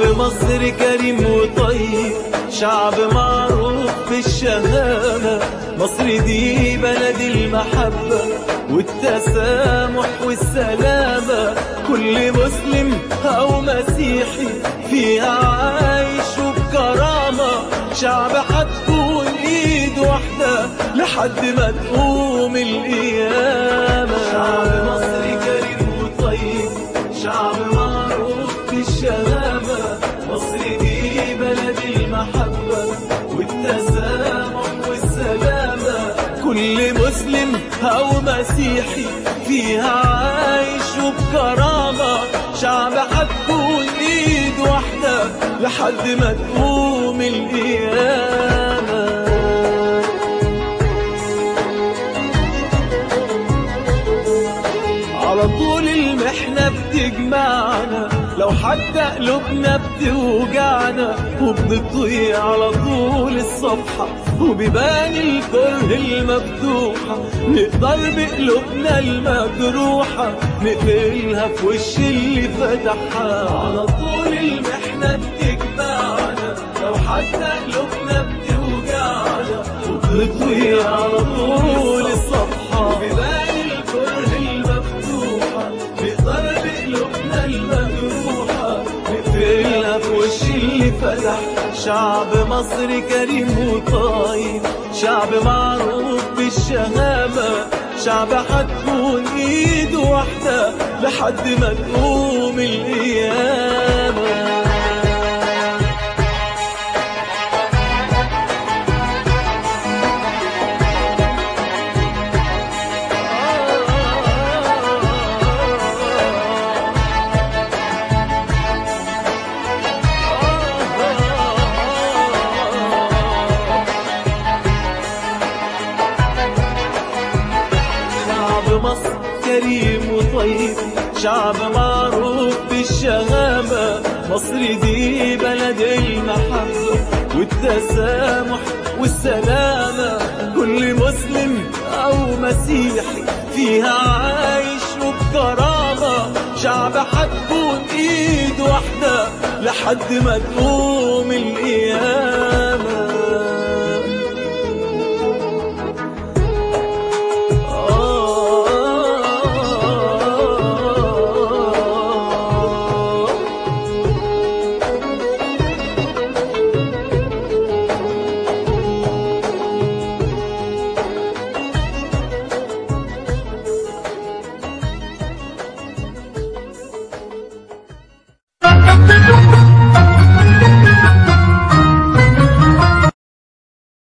مصر كريم وطيب، شعب معروف بالشهامة. مصر دي بلد المحبة والتسامح والسلامة، كل مسلم أو مسيحي فيها عايش وبكرامة. شعب هتكون إيد واحدة لحد ما تقوم القيامة. شعب مصر كريم وطيب، شعب معروف بالشهامة. مصر دي بلد المحبة والتسامح والسلامة، كل مسلم أو مسيحي فيها عايش وبكرامة. شعب هتكون إيد واحدة لحد ما تقوم القيامة. على طول المحنة بتجمعنا، لو حتى قلوبنا بتوجعنا، وبنطيع على طول الصفحة وبيبان الكره المفتوحة. نقدر بقلوبنا المجروحة نقفلها في وش اللي فتحها. على طول المحنة بتجمعنا، لو حتى قلوبنا بتوجعنا، وبنطيع على طول الصفحة وبيبان الكره المفتوحة. نقدر بقلوبنا المجروحة نقفلها في وش اللي فتح. شعب مصر كريم وطيب، شعب معروف بالشهامة. شعب هتكون ايد واحدة لحد ما تقوم القيامة. مصر كريم وطيب، شعب معروف بالشهامة. مصر دي بلد المحبة والتسامح والسلامة، كل مسلم أو مسيحي فيها عايش وبكرامة. شعب هتكون إيد واحدة لحد ما تقوم القيامة. Thank you.